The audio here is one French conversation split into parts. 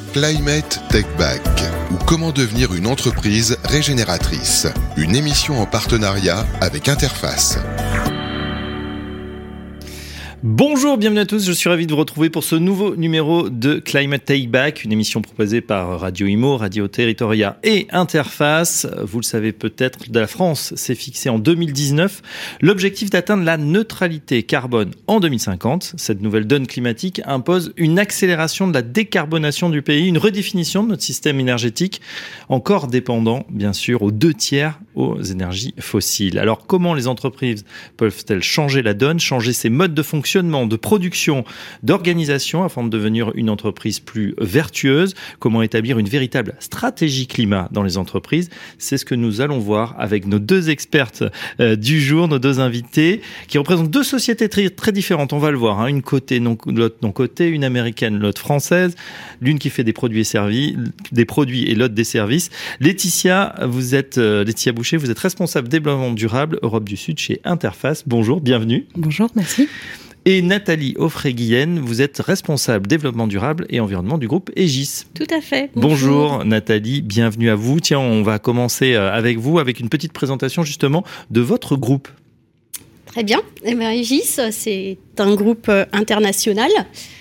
Climate Tech Back, ou comment devenir une entreprise régénératrice. Une émission en partenariat avec Interface. Bonjour, bienvenue à tous, je suis ravi de vous retrouver pour ce nouveau numéro de Climate Take Back, une émission proposée par Radio Imo, Radio Territoria et Interface. Vous le savez peut-être, la France s'est fixé en 2019 l'objectif d'atteindre la neutralité carbone en 2050. Cette nouvelle donne climatique impose une accélération de la décarbonation du pays, une redéfinition de notre système énergétique, encore dépendant bien sûr aux 2/3 aux énergies fossiles. Alors comment les entreprises peuvent-elles changer la donne, changer ses modes de fonctionnement, de production, d'organisation afin de devenir une entreprise plus vertueuse? Comment établir une véritable stratégie climat dans les entreprises? C'est ce que nous allons voir avec nos deux expertes du jour, nos deux invités, qui représentent deux sociétés très, très différentes. On va le voir, une côté, l'autre non côté, une américaine, l'autre française, l'une qui fait des produits et l'autre des services. Laetitia Boucher, vous êtes responsable développement durable Europe du Sud chez Interface. Bonjour, bienvenue. Bonjour, merci. Et Nathalie Offray-Guillen, vous êtes responsable développement durable et environnement du groupe Aegis. Tout à fait. Bonjour Nathalie, bienvenue à vous. Tiens, on va commencer avec vous, avec une petite présentation justement de votre groupe. Très bien. Aegis, c'est un groupe international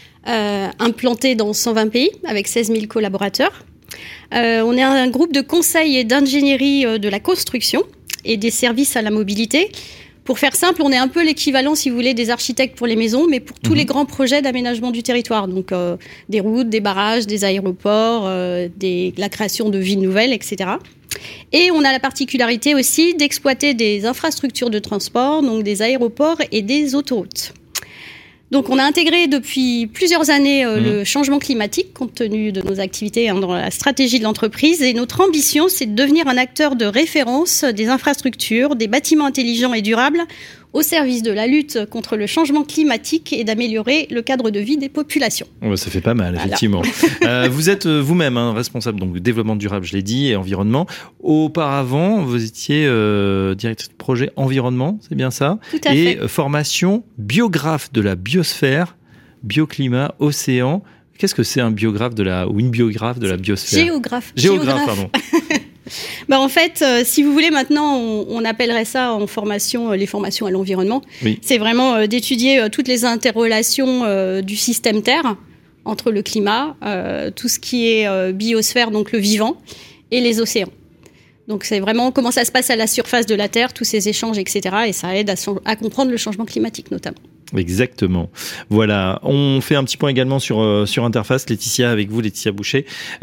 implanté dans 120 pays avec 16 000 collaborateurs. On est un groupe de conseil et d'ingénierie de la construction et des services à la mobilité. Pour faire simple, on est un peu l'équivalent, si vous voulez, des architectes pour les maisons, mais pour tous les grands projets d'aménagement du territoire. Donc, des routes, des barrages, des aéroports, la création de villes nouvelles, etc. Et on a la particularité aussi d'exploiter des infrastructures de transport, donc des aéroports et des autoroutes. Donc, on a intégré depuis plusieurs années le changement climatique, compte tenu de nos activités dans la stratégie de l'entreprise. Et notre ambition, c'est de devenir un acteur de référence des infrastructures, des bâtiments intelligents et durables, au service de la lutte contre le changement climatique et d'améliorer le cadre de vie des populations. Ça fait pas mal, effectivement. Vous êtes vous-même responsable donc, du développement durable, je l'ai dit, et environnement. Auparavant, vous étiez directrice de projet environnement, c'est bien ça? Tout à fait. Et formation biographe de la biosphère, bioclimat, océan. Qu'est-ce que c'est un biographe ou une biographe de la biosphère? Géographe, pardon. En fait, si vous voulez, maintenant, on appellerait ça en formation, les formations à l'environnement. Oui. C'est vraiment d'étudier toutes les interrelations du système Terre entre le climat, tout ce qui est biosphère, donc le vivant, et les océans. Donc, c'est vraiment comment ça se passe à la surface de la Terre, tous ces échanges, etc. Et ça aide à comprendre le changement climatique, notamment. Exactement. Voilà. On fait un petit point également sur Interface. Laetitia, avec vous, Laetitia Boucher.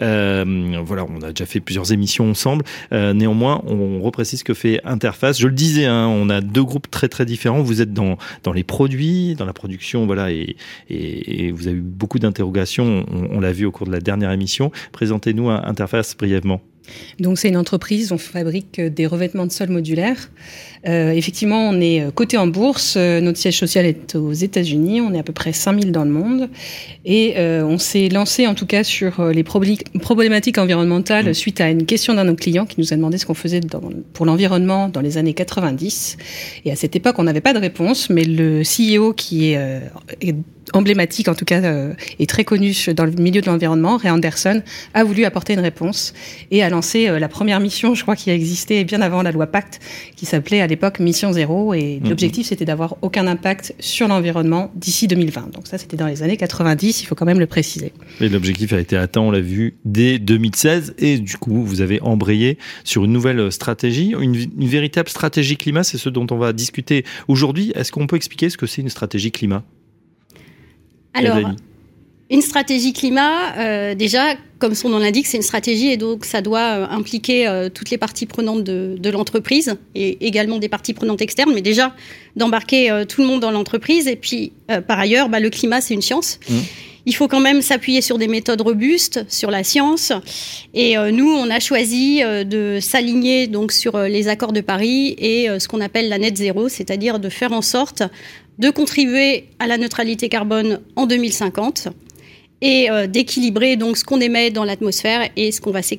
Voilà, on a déjà fait plusieurs émissions ensemble. Néanmoins, on reprécise ce que fait Interface. Je le disais, on a deux groupes très très différents. Vous êtes dans les produits, dans la production, voilà, et vous avez eu beaucoup d'interrogations. On l'a vu au cours de la dernière émission. Présentez-nous Interface brièvement. Donc c'est une entreprise, on fabrique des revêtements de sol modulaires. Effectivement, on est coté en bourse, notre siège social est aux États-Unis, on est à peu près 5000 dans le monde et on s'est lancé en tout cas sur les problématiques environnementales suite à une question d'un de nos clients qui nous a demandé ce qu'on faisait pour l'environnement dans les années 90. Et à cette époque, on n'avait pas de réponse, mais le CEO qui est emblématique, en tout cas, et très connu dans le milieu de l'environnement, Ray Anderson, a voulu apporter une réponse et a lancé la première mission, je crois, qui a existé bien avant la loi Pacte, qui s'appelait à l'époque Mission Zéro. Et l'objectif, c'était d'avoir aucun impact sur l'environnement d'ici 2020. Donc ça, c'était dans les années 90, il faut quand même le préciser. Et l'objectif a été atteint, on l'a vu, dès 2016. Et du coup, vous avez embrayé sur une nouvelle stratégie, une véritable stratégie climat. C'est ce dont on va discuter aujourd'hui. Est-ce qu'on peut expliquer ce que c'est une stratégie climat ? Alors, une stratégie climat, déjà, comme son nom l'indique, c'est une stratégie et donc ça doit impliquer toutes les parties prenantes de l'entreprise et également des parties prenantes externes, mais déjà d'embarquer tout le monde dans l'entreprise. Et puis, par ailleurs, le climat, c'est une science. Il faut quand même s'appuyer sur des méthodes robustes, sur la science. Et nous, on a choisi de s'aligner donc sur les accords de Paris et ce qu'on appelle la net zéro, c'est-à-dire de faire en sorte de contribuer à la neutralité carbone en 2050 et d'équilibrer donc ce qu'on émet dans l'atmosphère et ce qu'on va séquestrer.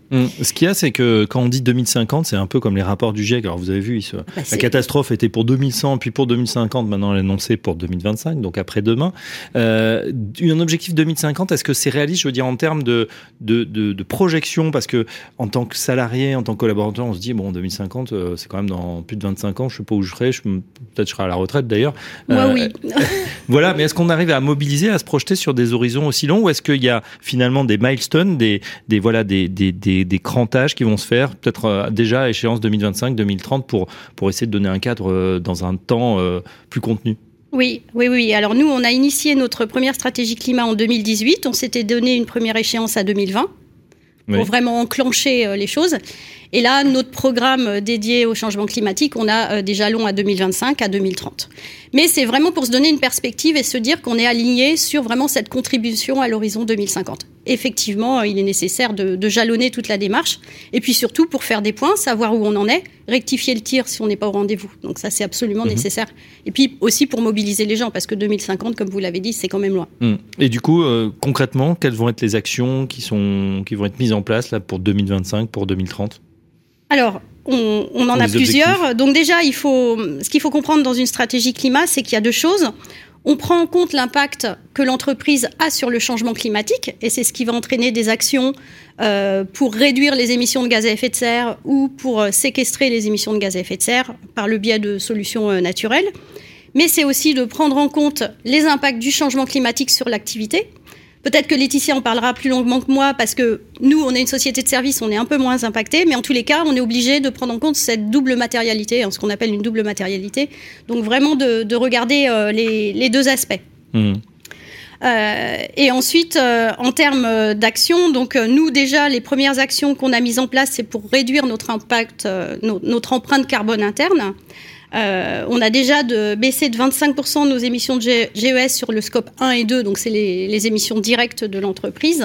Ce qu'il y a, c'est que quand on dit 2050, c'est un peu comme les rapports du GIEC. Alors vous avez vu, la catastrophe était pour 2100, puis pour 2050, maintenant elle est annoncée pour 2025, donc après-demain. Un objectif 2050, est-ce que c'est réaliste, je veux dire, en termes de projection? Parce que en tant que salarié, en tant que collaborateur, on se dit, bon, 2050, c'est quand même dans plus de 25 ans, je ne sais pas où je serai, peut-être je serai à la retraite d'ailleurs. Moi, oui. Voilà, mais est-ce qu'on arrive à mobiliser, à se projeter sur des horizons aussi longs, ou est-ce qu'il y a finalement des milestones, des crantages qui vont se faire, peut-être déjà à échéance 2025, 2030, pour essayer de donner un cadre dans un temps plus contenu? Oui. Alors nous, on a initié notre première stratégie climat en 2018. On s'était donné une première échéance à 2020 pour vraiment enclencher les choses. Et là, notre programme dédié au changement climatique, on a des jalons à 2025, à 2030. Mais c'est vraiment pour se donner une perspective et se dire qu'on est aligné sur vraiment cette contribution à l'horizon 2050. Effectivement, il est nécessaire de jalonner toute la démarche. Et puis surtout, pour faire des points, savoir où on en est, rectifier le tir si on n'est pas au rendez-vous. Donc ça, c'est absolument nécessaire. Et puis aussi pour mobiliser les gens, parce que 2050, comme vous l'avez dit, c'est quand même loin. Et du coup, concrètement, quelles vont être les actions qui vont être mises en place là, pour 2025, pour 2030 ? Alors, on en a plusieurs. Donc déjà, ce qu'il faut comprendre dans une stratégie climat, c'est qu'il y a deux choses. On prend en compte l'impact que l'entreprise a sur le changement climatique, et c'est ce qui va entraîner des actions pour réduire les émissions de gaz à effet de serre ou pour séquestrer les émissions de gaz à effet de serre par le biais de solutions naturelles. Mais c'est aussi de prendre en compte les impacts du changement climatique sur l'activité. Peut-être que Laetitia en parlera plus longuement que moi, parce que nous, on est une société de services, on est un peu moins impacté, mais en tous les cas, on est obligé de prendre en compte cette double matérialité, ce qu'on appelle une double matérialité. Donc vraiment de regarder les deux aspects. Et ensuite, en termes d'action, donc nous déjà, les premières actions qu'on a mises en place, c'est pour réduire notre impact, notre empreinte carbone interne. On a déjà baissé de 25% nos émissions de GES sur le scope 1 et 2, donc c'est les émissions directes de l'entreprise.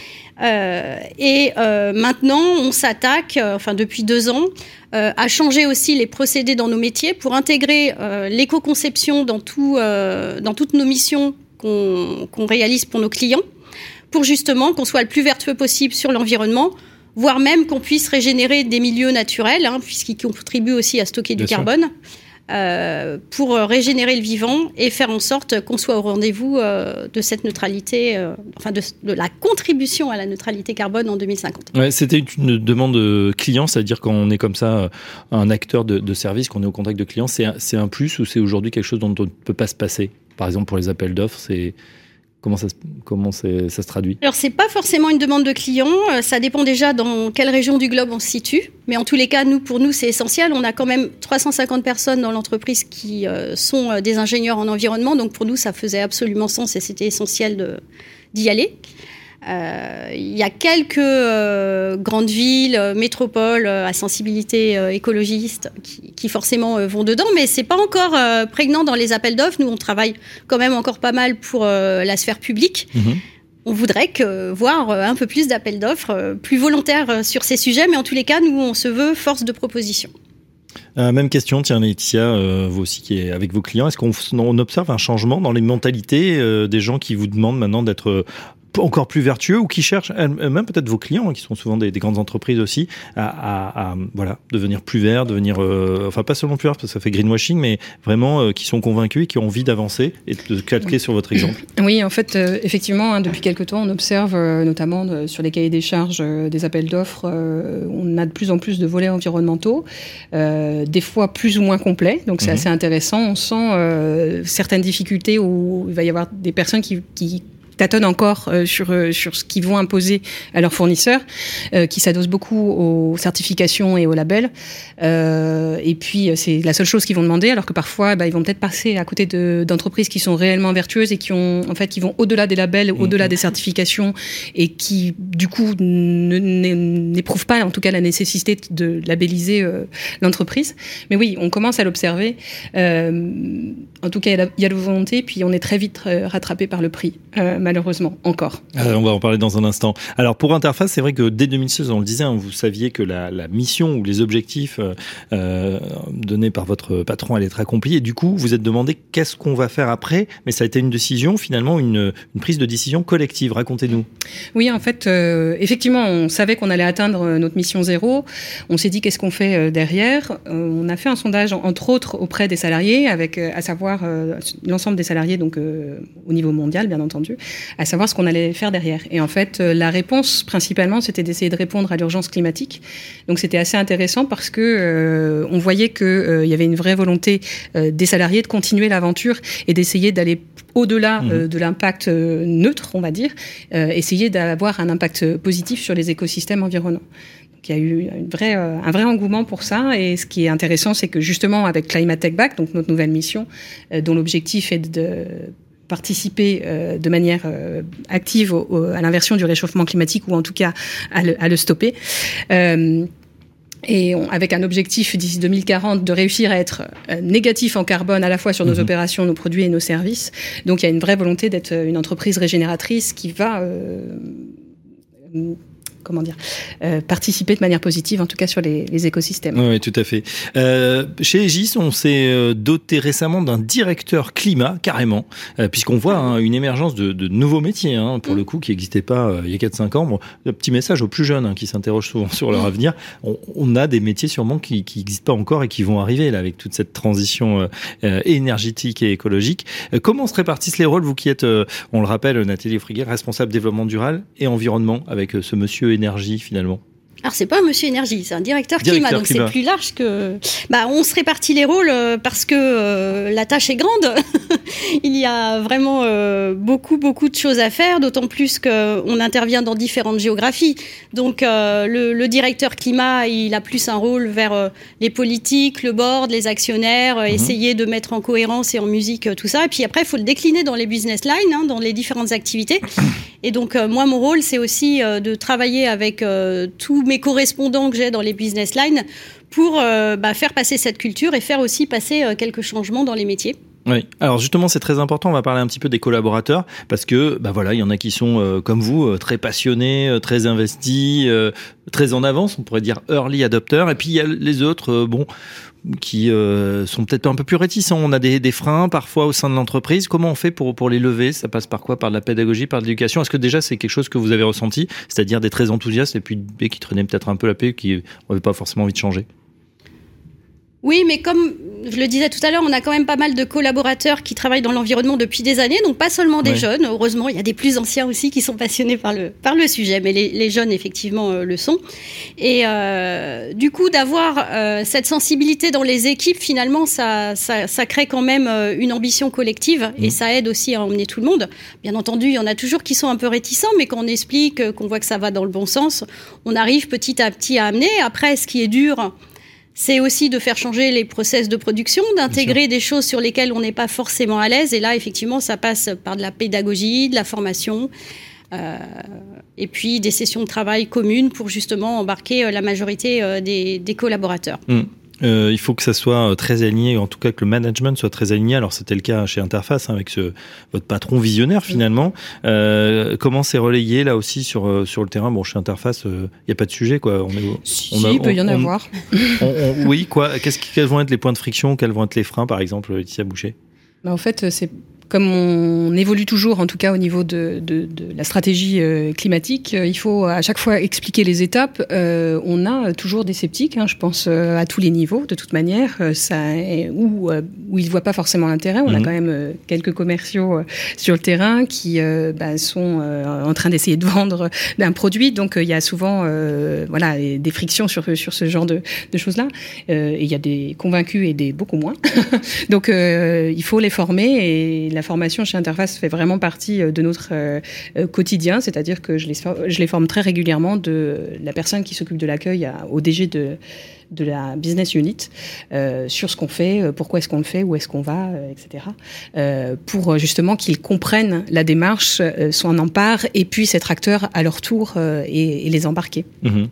Maintenant, on s'attaque, depuis 2 ans, à changer aussi les procédés dans nos métiers pour intégrer l'éco-conception dans toutes nos missions qu'on réalise pour nos clients, pour justement qu'on soit le plus vertueux possible sur l'environnement, voire même qu'on puisse régénérer des milieux naturels, puisqu'ils contribuent aussi à stocker du carbone, pour régénérer le vivant et faire en sorte qu'on soit au rendez-vous de cette neutralité, de la contribution à la neutralité carbone en 2050. Ouais, c'était une demande client, c'est-à-dire quand on est comme ça un acteur de service, qu'on est au contact de clients, c'est un plus ou c'est aujourd'hui quelque chose dont on ne peut pas se passer? Par exemple, pour les appels d'offres, comment ça se traduit? Alors, c'est pas forcément une demande de client. Ça dépend déjà dans quelle région du globe on se situe. Mais en tous les cas, pour nous, c'est essentiel. On a quand même 350 personnes dans l'entreprise qui sont des ingénieurs en environnement. Donc, pour nous, ça faisait absolument sens et c'était essentiel d'y aller. Il y a quelques grandes villes, métropoles à sensibilité écologiste qui forcément vont dedans, mais c'est pas encore prégnant dans les appels d'offres. Nous, on travaille quand même encore pas mal pour la sphère publique. On voudrait voir un peu plus d'appels d'offres plus volontaires sur ces sujets, mais en tous les cas, nous, on se veut force de proposition. Même question, tiens Laetitia, vous aussi qui est avec vos clients, est-ce qu'on observe un changement dans les mentalités des gens qui vous demandent maintenant d'être encore plus vertueux ou qui cherchent, même peut-être vos clients, qui sont souvent des grandes entreprises aussi, à devenir plus verts, pas seulement plus verts parce que ça fait greenwashing, mais vraiment qui sont convaincus et qui ont envie d'avancer et de calquer sur votre exemple? Oui, en fait, effectivement, depuis quelques temps, on observe notamment sur les cahiers des charges des appels d'offres, on a de plus en plus de volets environnementaux, des fois plus ou moins complets, donc c'est assez intéressant. On sent certaines difficultés où il va y avoir des personnes qui tâtonnent encore sur ce qu'ils vont imposer à leurs fournisseurs, qui s'adossent beaucoup aux certifications et aux labels. Et puis, c'est la seule chose qu'ils vont demander, alors que parfois, ils vont peut-être passer à côté d'entreprises qui sont réellement vertueuses et qui vont au-delà des labels, au-delà des certifications et qui, du coup, n'éprouvent pas, en tout cas, la nécessité de labelliser l'entreprise. Mais oui, on commence à l'observer. En tout cas, il y a la volonté, puis on est très vite rattrapé par le prix, malheureusement, encore. On va en parler dans un instant. Alors pour Interface, c'est vrai que dès 2016, on le disait, vous saviez que la mission ou les objectifs donnés par votre patron allaient être accomplis, et du coup, vous êtes demandé qu'est-ce qu'on va faire après, mais ça a été une décision, finalement, une prise de décision collective. Racontez-nous. Oui, en fait, effectivement, on savait qu'on allait atteindre notre mission 0. On s'est dit qu'est-ce qu'on fait derrière. On a fait un sondage, entre autres, auprès des salariés, avec, à savoir l'ensemble des salariés, donc au niveau mondial, bien entendu, à savoir ce qu'on allait faire derrière. Et en fait, la réponse, principalement, c'était d'essayer de répondre à l'urgence climatique. Donc, c'était assez intéressant parce que on voyait qu'il y avait une vraie volonté des salariés de continuer l'aventure et d'essayer d'aller au-delà de l'impact neutre, on va dire, essayer d'avoir un impact positif sur les écosystèmes environnants. Donc, il y a eu un vrai engouement pour ça, et ce qui est intéressant, c'est que justement avec Climate Tech Back, donc notre nouvelle mission, dont l'objectif est de participer de manière active à l'inversion du réchauffement climatique, ou en tout cas à le stopper. Et avec un objectif d'ici 2040 de réussir à être négatif en carbone à la fois sur nos opérations, nos produits et nos services. Donc il y a une vraie volonté d'être une entreprise régénératrice qui va participer de manière positive, en tout cas sur les écosystèmes. Oui, tout à fait. Chez Aegis, on s'est doté récemment d'un directeur climat, carrément, puisqu'on voit une émergence de nouveaux métiers, pour le coup, qui n'existaient pas il y a 4-5 ans. Bon, un petit message aux plus jeunes qui s'interrogent souvent sur leur avenir. On a des métiers sûrement qui n'existent pas encore et qui vont arriver là, avec toute cette transition énergétique et écologique. Comment se répartissent les rôles, vous qui êtes, on le rappelle, Nathalie Offriger, responsable développement durable et environnement, avec ce monsieur énergie finalement? Alors c'est pas un monsieur énergie, c'est un directeur climat, donc c'est plus large que... on se répartit les rôles parce que la tâche est grande. Il y a vraiment beaucoup de choses à faire, d'autant plus qu'on intervient dans différentes géographies. Donc le directeur climat, il a plus un rôle vers les politiques, le board, les actionnaires, essayer de mettre en cohérence et en musique tout ça. Et puis après, il faut le décliner dans les business lines, dans les différentes activités. Et donc moi, mon rôle, c'est aussi de travailler avec tous mes correspondants que j'ai dans les business lines pour faire passer cette culture et faire aussi passer quelques changements dans les métiers. Oui. Alors justement, c'est très important. On va parler un petit peu des collaborateurs parce que, il y en a qui sont comme vous, très passionnés, très investis, très en avance. On pourrait dire early adopters. Et puis il y a les autres, qui sont peut-être un peu plus réticents. On a des freins parfois au sein de l'entreprise. Comment on fait pour les lever? Ça passe par quoi? Par de la pédagogie, par de l'éducation? Est-ce que déjà c'est quelque chose que vous avez ressenti, c'est-à-dire des très enthousiastes et puis des qui traînaient peut-être un peu la paix, qui n'avaient pas forcément envie de changer? Oui, mais comme je le disais tout à l'heure, on a quand même pas mal de collaborateurs qui travaillent dans l'environnement depuis des années, donc pas seulement des jeunes. Heureusement, il y a des plus anciens aussi qui sont passionnés par le sujet, mais les jeunes, effectivement, le sont. Et du coup, d'avoir cette sensibilité dans les équipes, finalement, ça crée quand même une ambition collective et ça aide aussi à emmener tout le monde. Bien entendu, il y en a toujours qui sont un peu réticents, mais quand on explique, qu'on voit que ça va dans le bon sens, on arrive petit à petit à amener. Après, ce qui est dur, c'est aussi de faire changer les process de production, d'intégrer des choses sur lesquelles on n'est pas forcément à l'aise. Et là, effectivement, ça passe par de la pédagogie, de la formation, et puis des sessions de travail communes pour justement embarquer la majorité des collaborateurs. Il faut que ça soit très aligné, en tout cas que le management soit très aligné. Alors c'était le cas chez Interface, avec votre patron visionnaire finalement. Comment c'est relayé là aussi sur le terrain? Bon, chez Interface, il n'y a pas de sujet, quoi. Il peut y en avoir. Oui, quoi. Quels vont être les points de friction? Quels vont être les freins, par exemple, Laetitia Boucher? En fait, c'est comme on évolue toujours, en tout cas au niveau de la stratégie climatique, il faut à chaque fois expliquer les étapes. On a toujours des sceptiques, je pense, à tous les niveaux, de toute manière, où ils ne voient pas forcément l'intérêt. On a quand même quelques commerciaux sur le terrain qui sont en train d'essayer de vendre un produit. Donc il y a souvent des frictions sur ce genre de choses-là. Et il y a des convaincus et des beaucoup moins. Donc il faut les former, et la formation chez Interface fait vraiment partie de notre quotidien, c'est-à-dire que je les forme très régulièrement, de la personne qui s'occupe de l'accueil au DG de la business unit, sur ce qu'on fait, pourquoi est-ce qu'on le fait, où est-ce qu'on va, etc. Pour justement qu'ils comprennent la démarche, s'en emparent et puissent être acteurs à leur tour et les embarquer.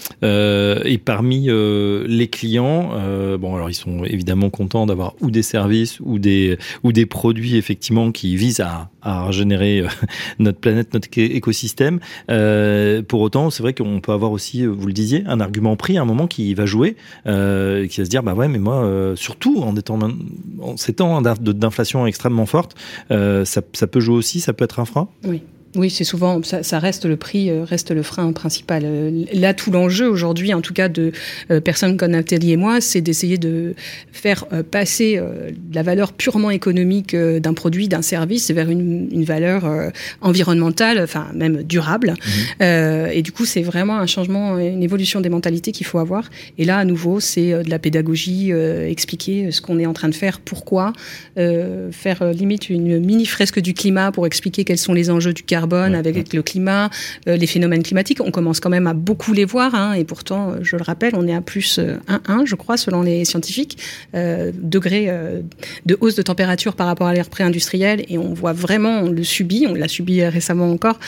Et parmi les clients, alors ils sont évidemment contents d'avoir ou des services ou des produits effectivement qui visent à régénérer notre planète, notre écosystème. Pour autant, c'est vrai qu'on peut avoir aussi, vous le disiez, un argument prix à un moment qui va jouer, qui va se dire ouais, mais moi, surtout en ces temps d'inflation extrêmement forte, ça peut jouer aussi, ça peut être un frein. Oui, c'est souvent, ça reste le prix, reste le frein principal. Là, tout l'enjeu aujourd'hui, en tout cas de personnes comme Nathalie et moi, c'est d'essayer de faire passer la valeur purement économique d'un produit, d'un service vers une valeur environnementale, enfin même durable. Et du coup, c'est vraiment un changement, une évolution des mentalités qu'il faut avoir. Et là, à nouveau, c'est de la pédagogie, expliquer ce qu'on est en train de faire, pourquoi, faire limite une mini fresque du climat pour expliquer quels sont les enjeux du carbone avec le climat, les phénomènes climatiques. On commence quand même à beaucoup les voir, et pourtant, je le rappelle, on est à plus 1,1, je crois, selon les scientifiques, degrés de hausse de température par rapport à l'ère pré-industrielle, et on voit vraiment, on l'a subi récemment encore,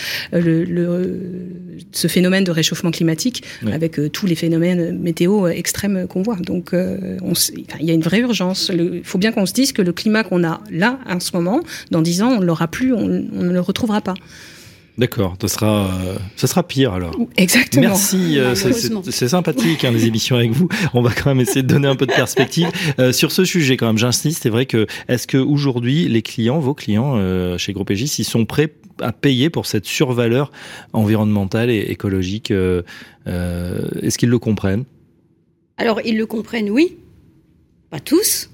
ce phénomène de réchauffement climatique, avec tous les phénomènes météo extrêmes qu'on voit. Donc, il y a une vraie urgence. Il faut bien qu'on se dise que le climat qu'on a là, en ce moment, dans 10 ans, on ne l'aura plus, on ne le retrouvera pas. D'accord, ça sera pire alors. Exactement. Merci, c'est sympathique les émissions avec vous. On va quand même essayer de donner un peu de perspective sur ce sujet quand même. J'insiste, c'est vrai que est-ce que aujourd'hui vos clients chez Groupe Aegis, ils sont prêts à payer pour cette survaleur environnementale et écologique est-ce qu'ils le comprennent ? Alors ils le comprennent, oui, pas tous.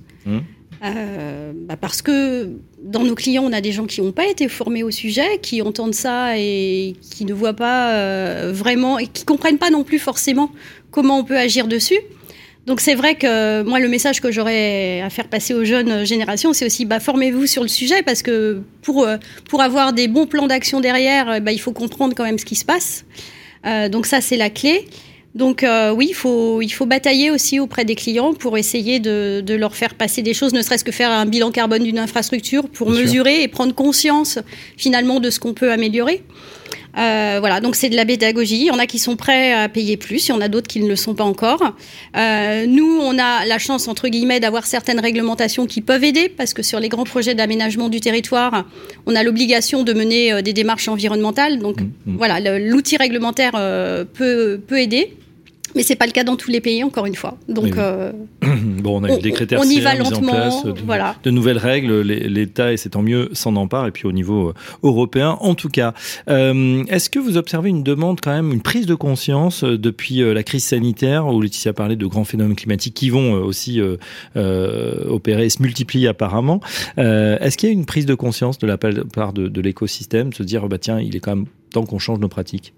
Parce que dans nos clients, on a des gens qui n'ont pas été formés au sujet, qui entendent ça et qui ne voient pas vraiment, et qui ne comprennent pas non plus forcément comment on peut agir dessus. Donc c'est vrai que moi, le message que j'aurais à faire passer aux jeunes générations, c'est aussi formez-vous sur le sujet, parce que pour avoir des bons plans d'action derrière, il faut comprendre quand même ce qui se passe. Donc ça, c'est la clé. Donc oui, il faut batailler aussi auprès des clients pour essayer de leur faire passer des choses, ne serait-ce que faire un bilan carbone d'une infrastructure pour mesurer et prendre conscience finalement de ce qu'on peut améliorer. Donc c'est de la pédagogie. Il y en a qui sont prêts à payer plus, il y en a d'autres qui ne le sont pas encore. Nous, on a la chance, entre guillemets, d'avoir certaines réglementations qui peuvent aider, parce que sur les grands projets d'aménagement du territoire, on a l'obligation de mener des démarches environnementales. Donc l'outil réglementaire peut aider. Mais c'est pas le cas dans tous les pays, encore une fois. Donc, on a eu des critères on y va mis en lentement. place, de nouvelles règles. L'État, et c'est tant mieux, s'en empare. Et puis au niveau européen, en tout cas, est-ce que vous observez une demande quand même, une prise de conscience depuis la crise sanitaire, où Laetitia parlait de grands phénomènes climatiques qui vont aussi opérer et se multiplier apparemment. Est-ce qu'il y a une prise de conscience de la part de l'écosystème, de se dire tiens, il est quand même temps qu'on change nos pratiques?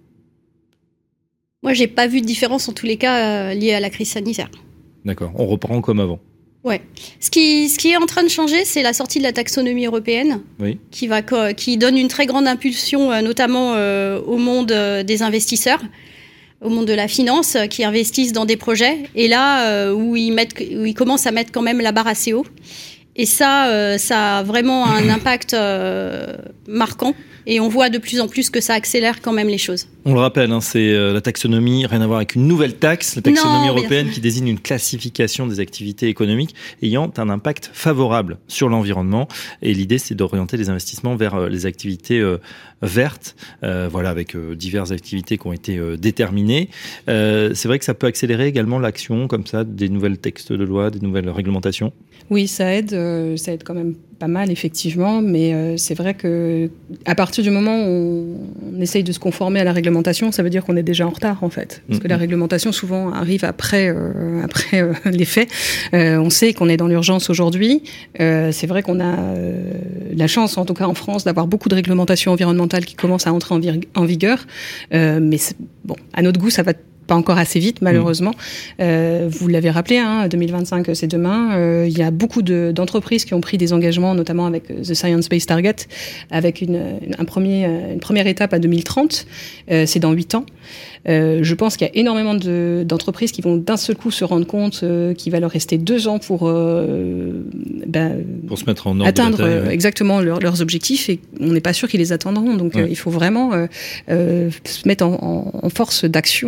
Moi, j'ai pas vu de différence en tous les cas liée à la crise sanitaire. D'accord, on reprend comme avant. Ouais. Ce qui est en train de changer, c'est la sortie de la taxonomie européenne, qui donne une très grande impulsion, notamment au monde des investisseurs, au monde de la finance, qui investissent dans des projets. Et là, où ils commencent à mettre quand même la barre assez haut. Et ça a vraiment un impact marquant. Et on voit de plus en plus que ça accélère quand même les choses. On le rappelle, c'est la taxonomie, rien à voir avec une nouvelle taxe, la taxonomie européenne qui désigne une classification des activités économiques ayant un impact favorable sur l'environnement. Et l'idée, c'est d'orienter les investissements vers les activités vertes, avec diverses activités qui ont été déterminées. C'est vrai que ça peut accélérer également l'action, comme ça, des nouvelles textes de loi, des nouvelles réglementations. Oui, ça aide quand même pas mal, effectivement, mais c'est vrai que à partir du moment où on essaye de se conformer à la réglementation, ça veut dire qu'on est déjà en retard, en fait. Parce que la réglementation, souvent, arrive après les faits. On sait qu'on est dans l'urgence aujourd'hui. C'est vrai qu'on a la chance, en tout cas en France, d'avoir beaucoup de réglementations environnementales qui commencent à entrer en vigueur. Mais à notre goût, ça va pas encore assez vite, malheureusement. Vous l'avez rappelé, 2025, c'est demain. Il y a beaucoup d'entreprises qui ont pris des engagements, notamment avec The Science Based Target, avec une première étape à 2030. C'est dans 8 ans. Je pense qu'il y a énormément d'entreprises qui vont d'un seul coup se rendre compte qu'il va leur rester 2 ans pour se mettre en ordre atteindre de bataille, exactement leurs objectifs, et on n'est pas sûr qu'ils les atteindront. Donc il faut vraiment se mettre en force d'action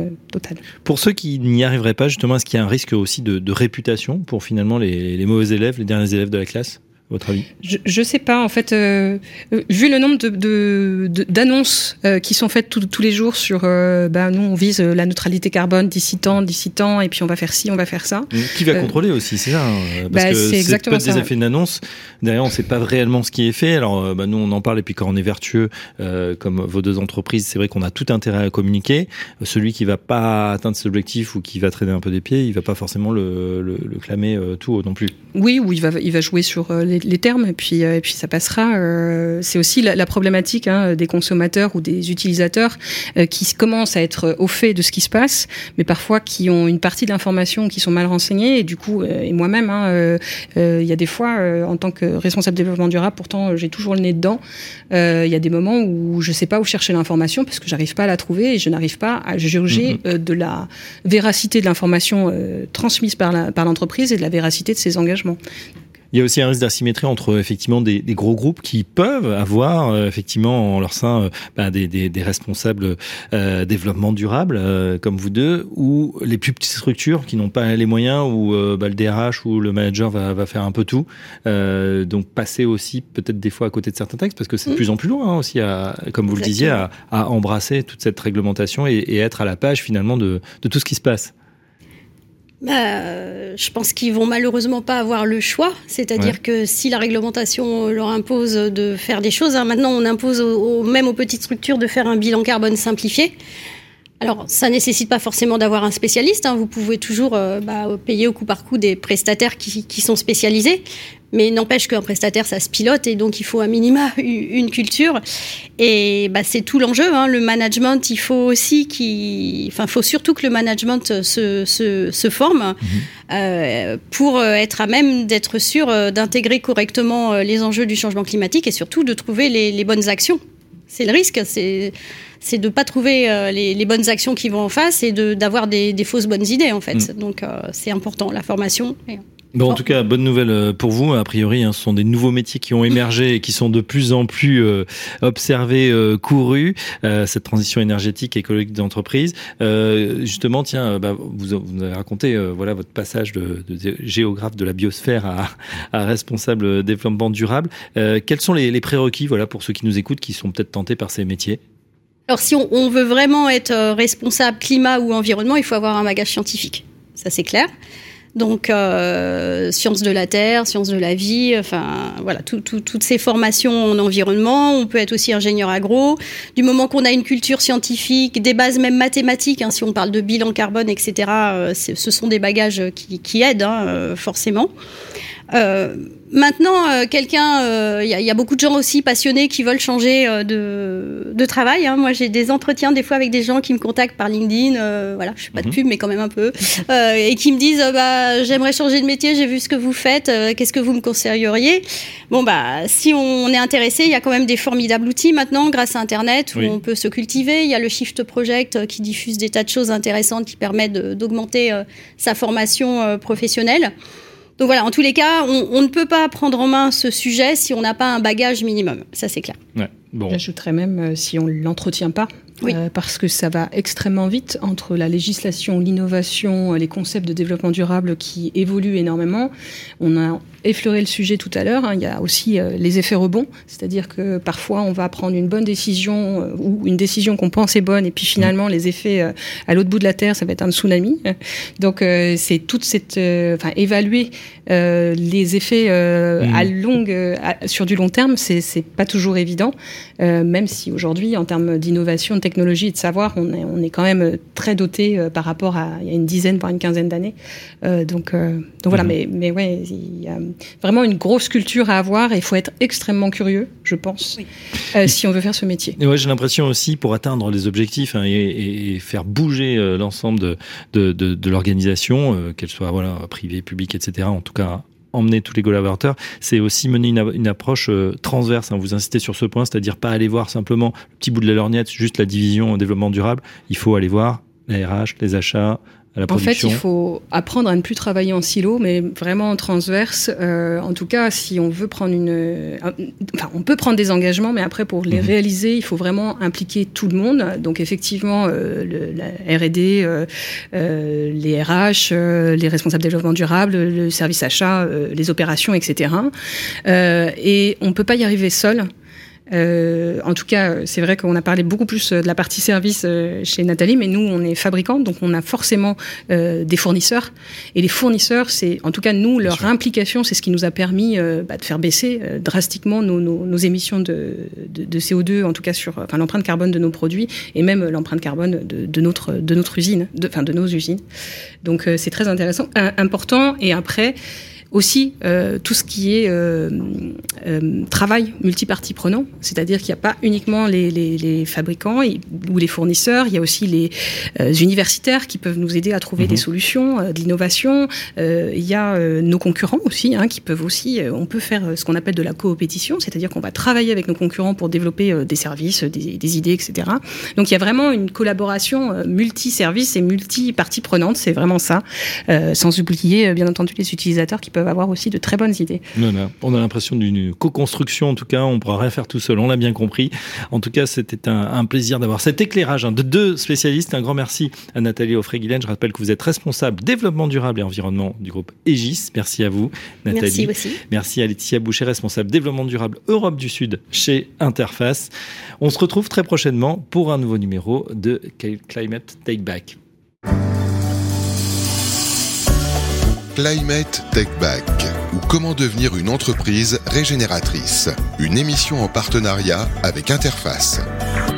totale. Pour ceux qui n'y arriveraient pas, justement, est-ce qu'il y a un risque aussi de réputation pour finalement les mauvais élèves, les derniers élèves de la classe ? Votre avis ? Je sais pas, en fait, vu le nombre d'annonces qui sont faites tous les jours sur nous on vise la neutralité carbone d'ici tant, et puis on va faire ci, on va faire ça. Qui va contrôler aussi, c'est ça, parce que c'est exactement peut-être des effets d'annonce. Derrière, on sait pas réellement ce qui est fait. Alors, nous on en parle, et puis quand on est vertueux, comme vos deux entreprises, c'est vrai qu'on a tout intérêt à communiquer. Celui qui va pas atteindre ses objectifs ou qui va traîner un peu des pieds, il va pas forcément le clamer tout haut non plus. Oui, ou il va jouer sur les termes, et puis ça passera. C'est aussi la problématique des consommateurs ou des utilisateurs qui commencent à être au fait de ce qui se passe, mais parfois qui ont une partie de l'information qui sont mal renseignés, et du coup, et moi-même, il y a des fois, en tant que responsable développement durable, pourtant j'ai toujours le nez dedans, il y a des moments où je sais pas où chercher l'information parce que j'arrive pas à la trouver et je n'arrive pas à juger de la véracité de l'information transmise par l'entreprise et de la véracité de ses engagements. Il y a aussi un risque d'asymétrie entre effectivement des gros groupes qui peuvent avoir effectivement en leur sein des responsables développement durable comme vous deux, ou les plus petites structures qui n'ont pas les moyens, où le DRH ou le manager va faire un peu tout. Donc passer aussi peut-être des fois à côté de certains textes, parce que c'est de plus en plus loin aussi, comme vous le disiez, à embrasser toute cette réglementation et être à la page finalement de tout ce qui se passe. Je pense qu'ils vont malheureusement pas avoir le choix. C'est-à-dire que si la réglementation leur impose de faire des choses, maintenant on impose même aux petites structures de faire un bilan carbone simplifié. Alors, ça nécessite pas forcément d'avoir un spécialiste. Vous pouvez toujours payer au coup par coup des prestataires qui sont spécialisés. Mais n'empêche qu'un prestataire, ça se pilote, et donc il faut à minima une culture. Et c'est tout l'enjeu. Le management, il faut aussi faut surtout que le management se forme pour être à même d'être sûr d'intégrer correctement les enjeux du changement climatique, et surtout de trouver les bonnes actions. C'est le risque, c'est de pas trouver les bonnes actions qui vont en face, et d'avoir des fausses bonnes idées en fait. Donc c'est important, la formation. En tout cas, bonne nouvelle pour vous. A priori, ce sont des nouveaux métiers qui ont émergé et qui sont de plus en plus observés, courus. Cette transition énergétique et écologique d'entreprise. Justement, vous avez raconté votre passage de géographe de la biosphère à responsable développement durable. Quels sont les prérequis pour ceux qui nous écoutent, qui sont peut-être tentés par ces métiers ? Alors, si on veut vraiment être responsable climat ou environnement, il faut avoir un bagage scientifique. Ça, c'est clair. Donc, sciences de la terre, sciences de la vie, toutes ces formations en environnement. On peut être aussi ingénieur agro. Du moment qu'on a une culture scientifique, des bases même mathématiques, si on parle de bilan carbone, etc., ce sont des bagages qui aident, forcément. Maintenant, il y a beaucoup de gens aussi passionnés qui veulent changer de travail. Moi, j'ai des entretiens des fois avec des gens qui me contactent par LinkedIn. Je fais pas de pub, mais quand même un peu, et qui me disent j'aimerais changer de métier. J'ai vu ce que vous faites. Qu'est-ce que vous me conseilleriez ? Si on est intéressé, il y a quand même des formidables outils maintenant grâce à Internet où on peut se cultiver. Il y a le Shift Project qui diffuse des tas de choses intéressantes qui permettent d'augmenter sa formation professionnelle. Donc voilà, en tous les cas, on ne peut pas prendre en main ce sujet si on n'a pas un bagage minimum. Ça, c'est clair. Ouais, bon. J'ajouterais même si on ne l'entretient pas. Parce que ça va extrêmement vite entre la législation, l'innovation, les concepts de développement durable qui évoluent énormément. On a effleuré le sujet tout à l'heure. Il y a aussi les effets rebonds, c'est-à-dire que parfois on va prendre une bonne décision ou une décision qu'on pense est bonne, et puis finalement les effets à l'autre bout de la terre, ça va être un tsunami. Donc c'est toute cette évaluer les effets sur du long terme, c'est pas toujours évident, même si aujourd'hui en termes d'innovation, de technologie et de savoir, on est quand même très doté par rapport à il y a une dizaine voire une quinzaine d'années. Donc voilà, mais ouais, il y a vraiment une grosse culture à avoir, et il faut être extrêmement curieux, je pense, si on veut faire ce métier. Et j'ai l'impression aussi, pour atteindre les objectifs et faire bouger l'ensemble de l'organisation, qu'elle soit privée, publique, etc., en tout cas emmener tous les collaborateurs, c'est aussi mener une approche transverse. Vous insistez sur ce point, c'est-à-dire pas aller voir simplement le petit bout de la lorgnette, juste la division développement durable. Il faut aller voir la RH, les achats, à la production? En fait, il faut apprendre à ne plus travailler en silo, mais vraiment en transverse. En tout cas, si on veut prendre on peut prendre des engagements, mais après, pour les réaliser, il faut vraiment impliquer tout le monde. Donc, effectivement, la R&D, les RH, les responsables développement durable, le service achat, les opérations, etc. Et on ne peut pas y arriver seul. En tout cas, c'est vrai qu'on a parlé beaucoup plus de la partie service chez Nathalie, mais nous, on est fabricants, donc on a forcément des fournisseurs. Et les fournisseurs, c'est, en tout cas, nous, leur implication, c'est ce qui nous a permis de faire baisser drastiquement nos émissions de CO2, en tout cas sur l'empreinte carbone de nos produits, et même l'empreinte carbone de notre usine, de nos usines. Donc, c'est très intéressant, important. Et après, aussi, tout ce qui est travail multipartie prenant, c'est-à-dire qu'il n'y a pas uniquement les fabricants ou les fournisseurs, il y a aussi les universitaires qui peuvent nous aider à trouver des solutions, de l'innovation. Il y a nos concurrents aussi, qui peuvent aussi, on peut faire ce qu'on appelle de la coopétition, c'est-à-dire qu'on va travailler avec nos concurrents pour développer des services, des idées, etc. Donc il y a vraiment une collaboration multi-services et multi-parties prenantes, c'est vraiment ça, sans oublier bien entendu les utilisateurs qui peuvent avoir aussi de très bonnes idées. Non, on a l'impression d'une co-construction, en tout cas, on ne pourra rien faire tout seul, on l'a bien compris. En tout cas, c'était un plaisir d'avoir cet éclairage de deux spécialistes. Un grand merci à Nathalie Offray-Guilaine. Je rappelle que vous êtes responsable développement durable et environnement du groupe Aegis. Merci à vous, Nathalie. Merci aussi. Merci à Laetitia Boucher, responsable développement durable Europe du Sud chez Interface. On se retrouve très prochainement pour un nouveau numéro de Climate Take Back. Climate Take Back, ou comment devenir une entreprise régénératrice. Une émission en partenariat avec Interface.